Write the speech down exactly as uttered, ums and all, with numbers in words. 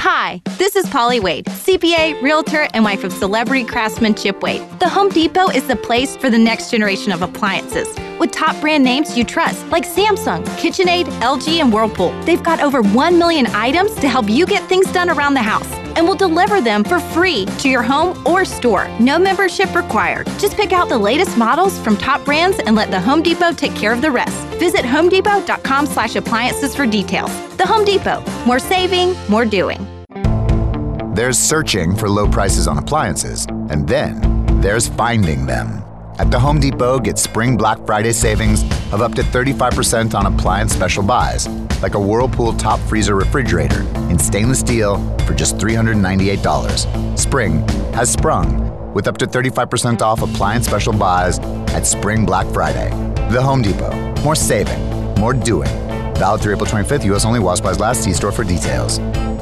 Hi, this is Polly Wade, C P A, realtor, and wife of celebrity craftsman Chip Wade. The Home Depot is the place for the next generation of appliances, with top brand names you trust, like Samsung, KitchenAid, L G, and Whirlpool. They've got over one million items to help you get things done around the house, and will deliver them for free to your home or store. No membership required. Just pick out the latest models from top brands and let the Home Depot take care of the rest. Visit homedepot.com slash appliances for details. The Home Depot. More saving, more doing. There's searching for low prices on appliances, and then there's finding them. At the Home Depot, get spring Black Friday savings of up to thirty-five percent on appliance special buys, like a Whirlpool top freezer refrigerator in stainless steel for just three hundred ninety-eight dollars. Spring has sprung with up to thirty-five percent off appliance special buys at Spring Black Friday. The Home Depot. More saving, more doing. Valid through April twenty-fifth, U S only while supplies last. See store for details.